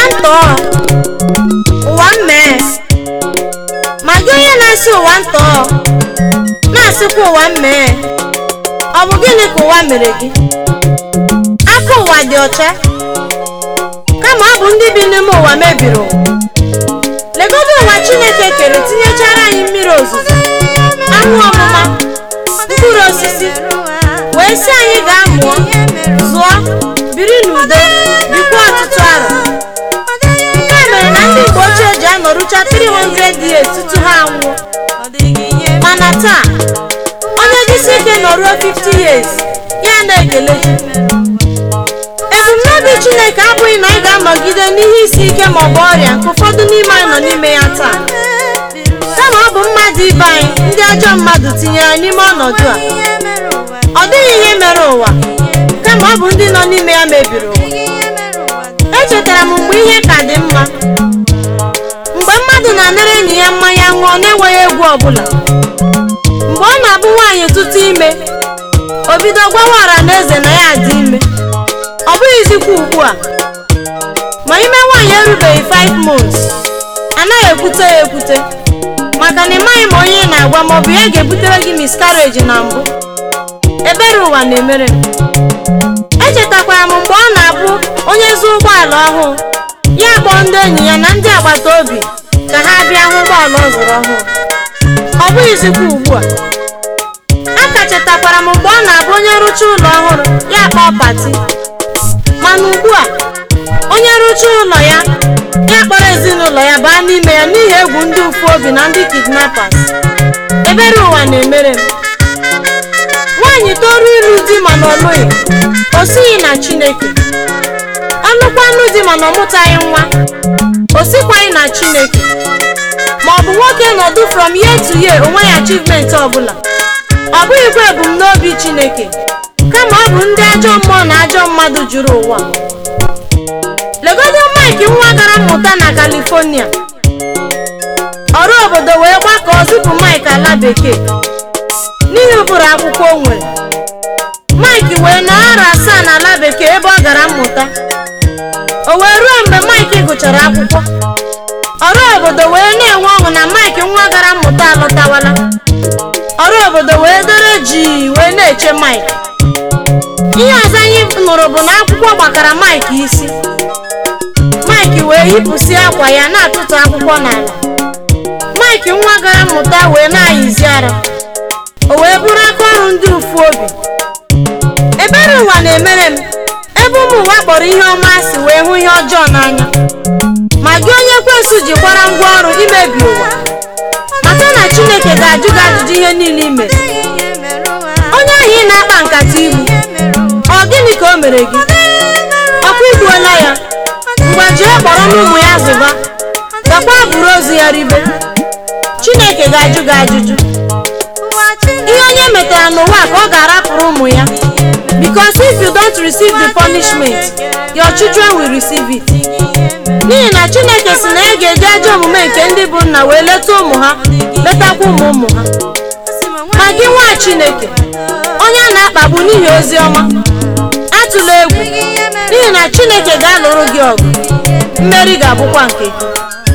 ntọọ ụwa mmee. Ma gị onye na-asị ụwa ntọọ na-asịkwa ụwa mmee, ọ bụ gịnị ka ụwa mere gị? Aka ụwa dị ọcha, kama ọ bụ ndị bi n'ime ụwa mebiri ụwa. Legodo ụwa Chineke kere tinyechara anyị mmiri ozuzo, anwụ ọmụma, mkpụrụ osisi, wee sị anyị gaa mụọ, zụọ, biri n'udo, bikwa ọtụtụ arọ. Nke a mere na ndị Igbo ochie ji anọrụcha 300 years tutu ha anwụọ. Mana taa, onye jisi ike nọruo 50 years, ya na-ekele chi. Ebumnobi Chineke abụghị na anyị ga-anọgide n'ihe isi ike ma ọ bụ ọrịa nke ụfọdụ n'ime anyị nọ n'ime ya taa, kama ọ bụ mmadụ ibe anyị ndị ajọ mmadụ tinyere n'ime ọnọdụ a. Ọ dịghị ihe mere ụwa, kama ọ bụ ndị nọ n'ime ya mebiri ụwa. Echetara m mgbe ihe ka dị mma, mgbe mmadụ na-anara enyi ya mmanya ṅụọ na-enweghị egwu ọbụla. Mgbe ọ na-abụ nwaanyị tụtụ ime, o bido gwawa ọra na eze na ya dị ime. Ọ bụghịzikwa ugbu a, ma ime nwaanyị erubeghị 5 months, anaghị ekwute ya ekwute, maka na ị maghị ma onye na-agwa ma ọ bụ ya ga-ebutere gị miscarriage na mbụ. Ebere ụwa na-emere m. Echetakwara m mgbe ọ na-abụ onye zụọ ụgbọala ọhụụ, ya kpọọ ndị enyi ya na ndị agbata obi ka ha bịa hụ ụgbọala ọ zụrụ ọhụụ. Ọ bụghịzikwa ugbu a. Aka chetakwara m mgbe ọ na-abụ onye rụcha ụlọ ọhụrụ, ya kpọọ pati. Mana ugbu a, onye rụcha ụlọ ya, ya kpọrọ ezinụlọ ya baa n'ime ya n'ihi egwu ndị ụfụ obi na ndị kidnappers. Ebere ụwa na-emere m. Nwaanyị toru ịlụ di mana ọ lụghị, o sighi na Chineke. Ọlụkwanụ di mana ọ mụtaghị nwa, o sikwaghị na Chineke. Ma ọ bụ nwoke nọdụ from year to year onweghị achievement ọbụla, ọ bụghịkwa ebumnobi Chineke, kama ọ bụ ndị ajọ mmụọ na ajọ mmadụ juru ụwa. Legodo Mike nwa gara mmụta na California. Ọrụ obodo wee gbakọọ zipụ Mike ala bekee n'ihi ụbụrụ akwụkwọ o nwere. Mike wee nọ arọ 7 n'ala bekee ebe ọ gara mmụta. O wee ruo mgbe Mike gụchara akwụkwọ, ọrụ obodo wee na-enwe ọṅụ na Mike nwa gara mmụta alọtawala. Ọrụ obodo wee dere ji wee na-eche Mike. Ihe ọzọ anyị nụrụ bụ na akwụkwọ gbakara Mike isi. Mike wee yipụsị akwa ya na-atụtụ akwụkwọ n'ala. Mike nwa gara mmụta wee na-ayịzi ara. O wee bụrụ aka ọrụ ndị ụfụ obi. Ebere ụwa na-emere m. Ebe ụmụ ụwa kpọrọ ihe ọma asị wee hụ ihe ọjọọ n'anya. Ma gị onye ekwensu jikwara ngwa ọrụ imebi ụwa, mata na Chineke ga-ajụ gị ajụjụ ihe niile i mere. Onye ahụ ị na-akpa nkata igbu, ọ gịnị ka o mere gị? Ọkwa igbuola ya, ngwa jee kpọrọ n'ụmụ ya zụba, gakwa buru ozu ya ribe. Chineke ga-ajụ gị ajụjụ. Ihe onye metara n'ụwa ka ọ ga-arapụrụ ụmụ ya, because if you don't receive the punishment, your children will receive it. N'ihi na Chineke si na ya ga-eji ajọ omume nke ndị bụ nna wee leta ụmụ ha, letakwa ụmụ ha. Ma gị nwa Chineke, onye a na-akpagbu n'ihi ozi ọma, atụla egwu, n'ihi na Chineke ga-alụrụ gị ọgụ, mmeri ga-abụkwa nke gị.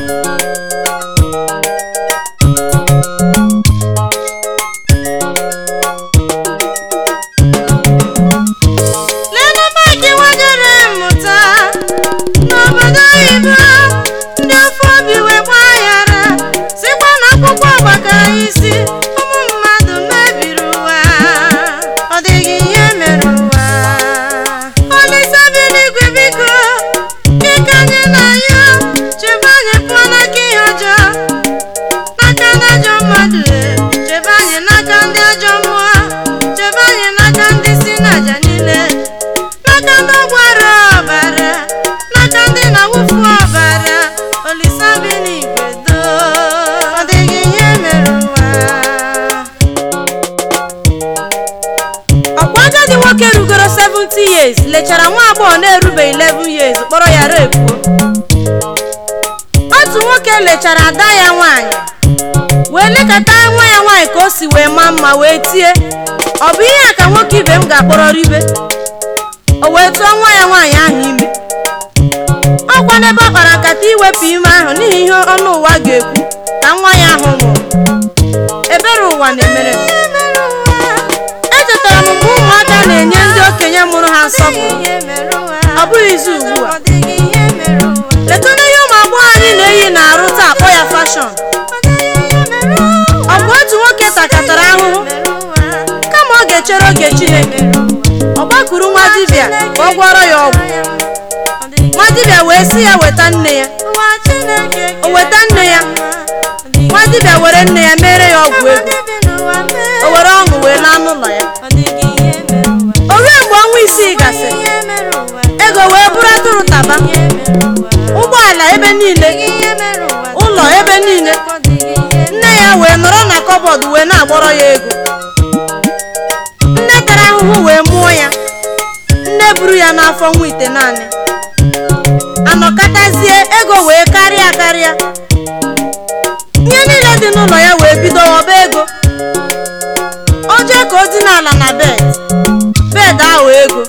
Lechara nwa agbọghọ na-erube 11 years kpọrọ ya repuo. Otu nwoke lechara ada ya nwaanyị wee lekọta nwa ya nwaanyị ka o si wee maa mma wee tie, ọ bụ ihe a ka nwoke ibe m ga-akpọrọ ribe. O wee tụọ nwa ya nwaanyị ahụ ime. Ọ ọkwa n'ebe ọ kpara nkata iwepụ ime ahụ n'ihi ihe ọnụ ụwa ga-ekwu ka nwa ya ahụ nwụrụ. Ebere ụwa na-emere m. Echetara m mgbe ụmụaka na-enye ndị okenye mụrụ ha nsọpụrụ. Ọ bụghịzi ugbu a. Letụnụ ihe ụmụ agbọghọ anyị na-eyi na-arụ taa akpọ ya fashọn. Ọ bụ otu nwoke takatara ahụhụ kama ọ ga-echere oge Chineke. Ọ gbakụrụ nwa dibịa ka ọ gwọrọ ya ọgwụ. Nwa dibịa wee sị ya weta nne ya. O weta nne ya. Nwa dibịa were nne ya mere ya ọgwụ ego. O were ọṅụ wee laa n'ụlọ ya. O ruo mgbe ọnwa isii gasịrị, ego wee bụrụ atụrụ taba, ụgbọala ebe niile, ụlọ ebe niile. Nne ya wee nọrọ na kọbọd wee na-agbọrọ ya ego. Nne tara ahụhụ wee mụọ ya. Nne buru ya n'afọ nwa ite naanị. Anọkọtazie ego wee karịa. Ihe niile dị n'ụlọ ya wee bido ọba ego. O jee ka o dina ala na bed ahụ ego.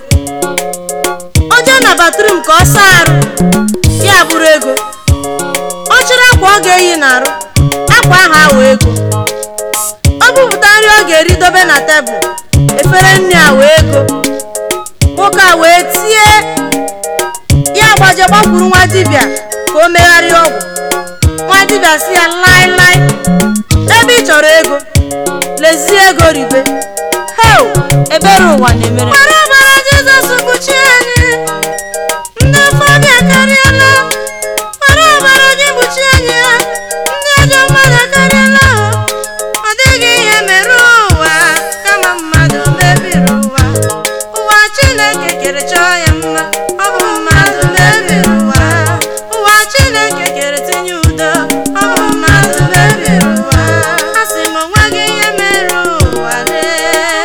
O jee na batrum ka ọ saa arụ, ya bụrụ ego. Ọ chịrị akwa ọ ga-eyi n'arụ, akwa ahụ awụ ego. Ọ bụpụta nri ọ ga-eri dobe na tebụl, efere nri awụ ego. Nwoke a wee tie ya agbaje gbakwuru nwa dibịa ka o megharịa ọgwụ. Nwa dibịa si ya lai ebe ị chọrọ ego, lezie ego ribe. Heo, ebere ụwa na-emere. Ọbara Jizọs bụ chi anyị, ndị afọ ọbịa akarịala. Ọbara gị bụ chi anyị, ndị ajọ mmadụ akarịala. Ọ dịghị ihe mere ụwa kama mmadụ mebiri ụwa. Ụwa Chineke kere chọọ ya mma, ọ bụ mmadụ mebiri ụwa. Ụwa Chineke kere tinye udo, ọ bụ mmadụ mebiri ụwa. A sị m onweghị ihe mere ụwa lee.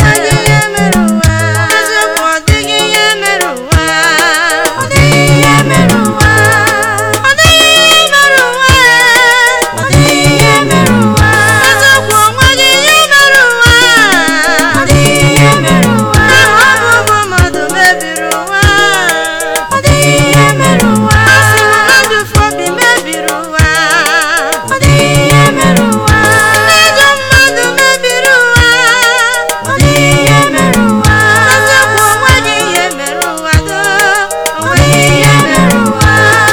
Eziokwu, ọ dịghị ihe mere ụwa. Ọ dịghị ihe mere ụwa. Ọ dịghị ihe mere ụwa. Ọ dịghị ihe mere ụwa. Eziokwu, onweghị ihe mere ụwa. Ọ dịghị ihe mere ụwa. Ọ bụ mmadụ mebiri ụwa. Ọ dịghị ihe mere ụwa. A sị m mmadụ fobi mebiri ụwa. Ọ dịghị ihe mere ụwa. Ndị ajọ mmadụ mebiri ụwa. Ọ dịghị ihe mere ụwa. Eziokwu, onweghị ihe mere ụwa doo. Onweghị ihe mere ụwa.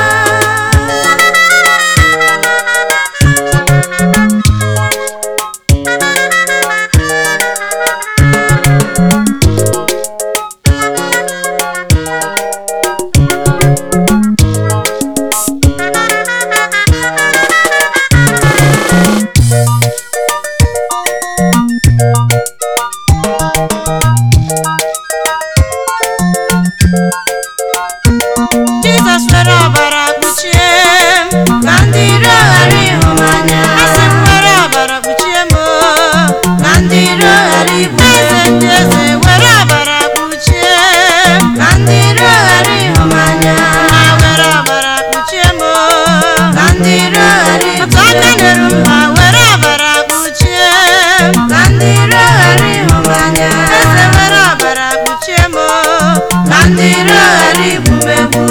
Jizọs were ọbara kpuchie m ka ndị iro ghara ịhụ m anya. Asị m were ọbara kpuchie m ka ndị iro ghara igbu m. Eze ndị eze were ọbara kpuchie m ka ndị iro ghara ịhụ m anya. Ha were ọbara kpuchie m ka ndị iro ghara igbu m. Otu aka nyere m ha were ọbara kpuchie m ka ndị iro ghara ịhụ m anya. Eze were ọbara kpuchie m ka ndị iro ghara igbu m egbu.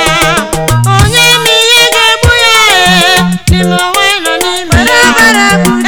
Where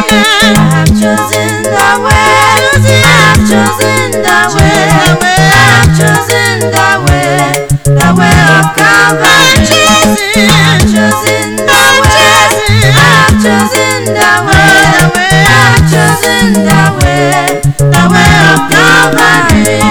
have chosen the way. I have chosen the way. I have chosen the way. The way of Calvary. I have chosen the way. I have chosen the way. I have chosen the way. The way of Calvary.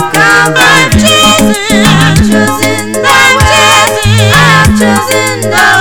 chosen the